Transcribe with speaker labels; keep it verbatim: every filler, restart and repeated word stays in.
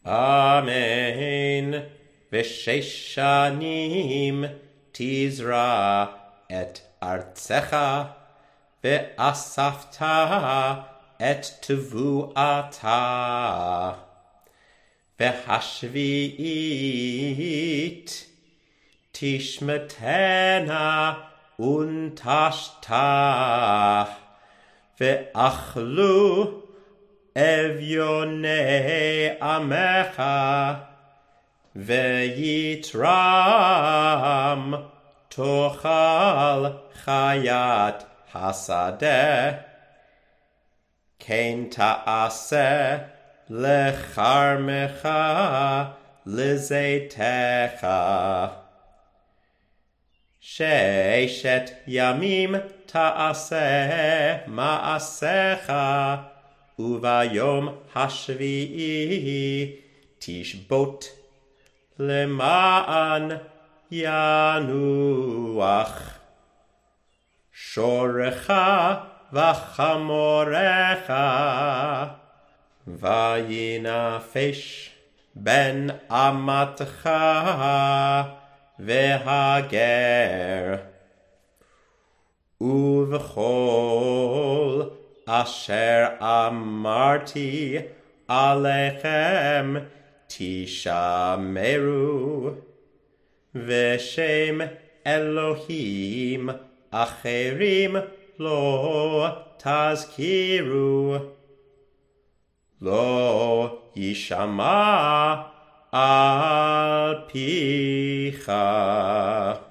Speaker 1: אמן. ושש שנים תזרע את ארצך, ואספת את תבואתה. והשביעית תשמטנה ונטשתה, ואכלו אביוני עמך, ויתרם תאכל חיית השדה. כן תעשה לכרמך לזיתך. ששת ימים תעשה מעשיך, וביום השביעי תשבות, למען ינוח שורך וחמורך. וינפש בן אמתך והגר, ובכל אשר אמרתי עליכם תשמרו, ושם אלוהים אחרים לא תזכירו. לא יישמע על פיך.